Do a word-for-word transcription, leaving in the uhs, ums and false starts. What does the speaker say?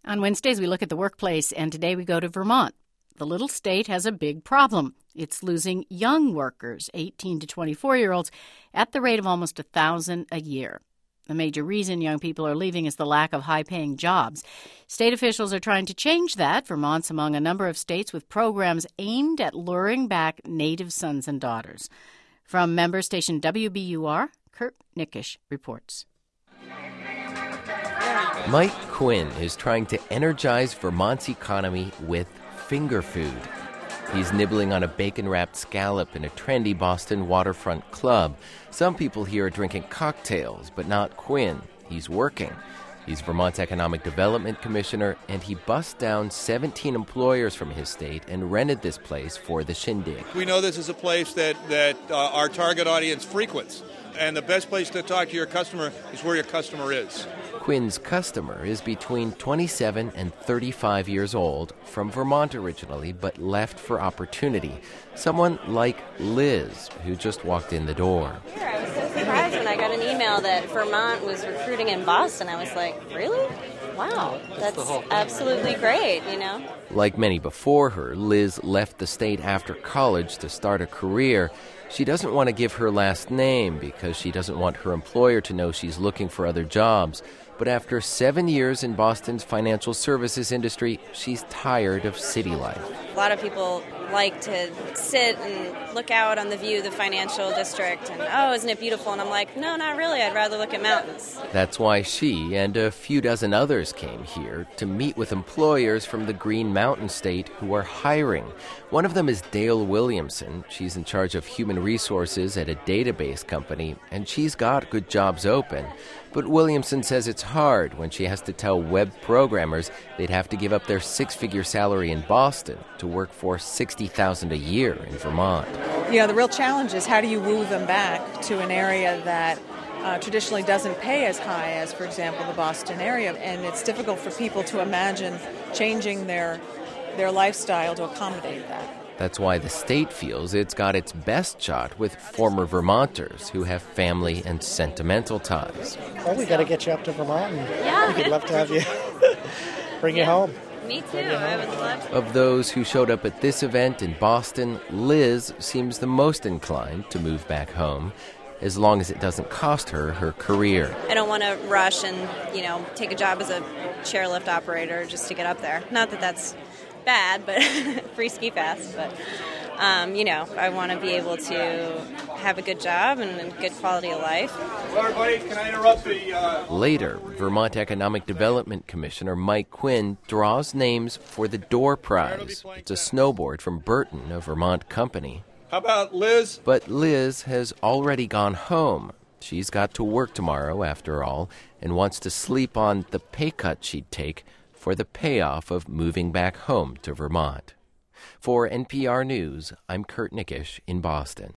On Wednesdays, we look at the workplace, and today we go to Vermont. The little state has a big problem. It's losing young workers, eighteen to twenty-four-year-olds, at the rate of almost one thousand a year. The major reason young people are leaving is the lack of high-paying jobs. State officials are trying to change that. Vermont's among a number of states with programs aimed at luring back Native sons and daughters. From member station W B U R, Kurt Nickisch reports. Mike Quinn is trying to energize Vermont's economy with finger food. He's nibbling on a bacon-wrapped scallop in a trendy Boston waterfront club. Some people here are drinking cocktails, but not Quinn. He's working. He's Vermont's Economic Development Commissioner, and he bussed down seventeen employers from his state and rented this place for the shindig. We know this is a place that, that uh, our target audience frequents, and the best place to talk to your customer is where your customer is. Quinn's customer is between twenty-seven and thirty-five years old, from Vermont originally, but left for opportunity. Someone like Liz, who just walked in the door. Sure, I was so surprised when I got an email that Vermont was recruiting in Boston. I was like, really? Wow, that's absolutely great, you know? Like many before her, Liz left the state after college to start a career. She doesn't want to give her last name because she doesn't want her employer to know she's looking for other jobs. But after seven years in Boston's financial services industry, she's tired of city life. A lot of people like to sit and look out on the view of the financial district and, oh, isn't it beautiful? And I'm like, no, not really. I'd rather look at mountains. That's why she and a few dozen others came here to meet with employers from the Green Mountain State who are hiring. One of them is Dale Williamson. She's in charge of human resources at a database company, and she's got good jobs open. But Williamson says it's hard when she has to tell web programmers they'd have to give up their six-figure salary in Boston to work for sixty thousand dollars a year in Vermont. You know, the real challenge is how do you woo them back to an area that uh, traditionally doesn't pay as high as, for example, the Boston area. And it's difficult for people to imagine changing their their lifestyle to accommodate that. That's why the state feels it's got its best shot with former Vermonters who have family and sentimental ties. Well, we got to get you up to Vermont, and yeah. we'd love to have you bring yeah. you home. Me too. I would love to. Of those who showed up at this event in Boston, Liz seems the most inclined to move back home, as long as it doesn't cost her her career. I don't want to rush and, you know, take a job as a chairlift operator just to get up there. Not that that's bad, but free ski pass. But, um, you know, I want to be able to have a good job and a good quality of life. Well, everybody, can I interrupt the... Uh... Later, Vermont Economic Development Commissioner Mike Quinn draws names for the Door Prize. It's a snowboard from Burton, a Vermont company. How about Liz? But Liz has already gone home. She's got to work tomorrow, after all, and wants to sleep on the pay cut she'd take for the payoff of moving back home to Vermont. For N P R News, I'm Kurt Nickisch in Boston.